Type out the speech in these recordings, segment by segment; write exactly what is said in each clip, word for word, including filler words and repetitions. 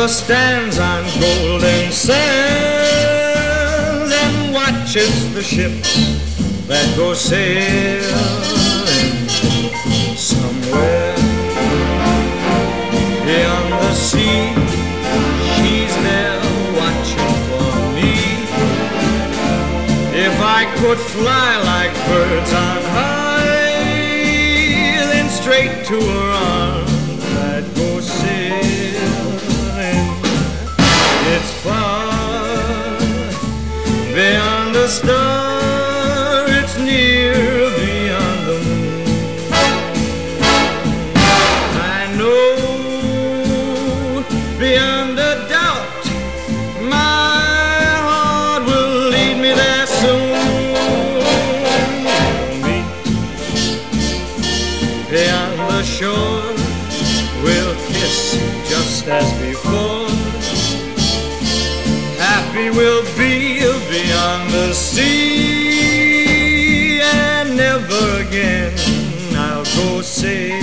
river stands on golden sands and watches the ships that go sailing somewhere beyond the sea. She's there watching for me. If I could fly like birds on high, then straight to her arms I'd go sailing. It's far beyond the star, it's near beyond the moon. I know beyond a doubt my heart will lead me there soon. We'll meet beyond the shore, we'll kiss just as before. Happy we'll be beyond the sea, and never again I'll go sailing.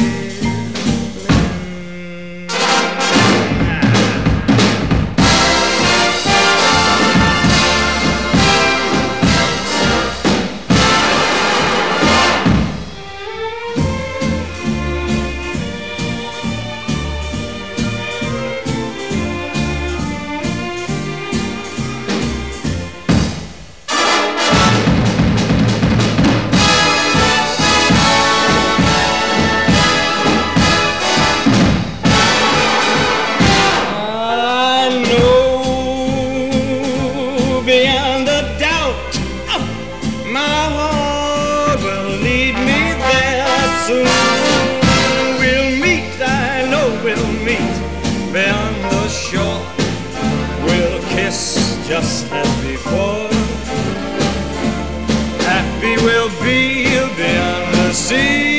Beyond a doubt, my heart will lead me there soon. We'll meet, I know we'll meet beyond the shore. We'll kiss just as before. Happy we'll be beyond the sea.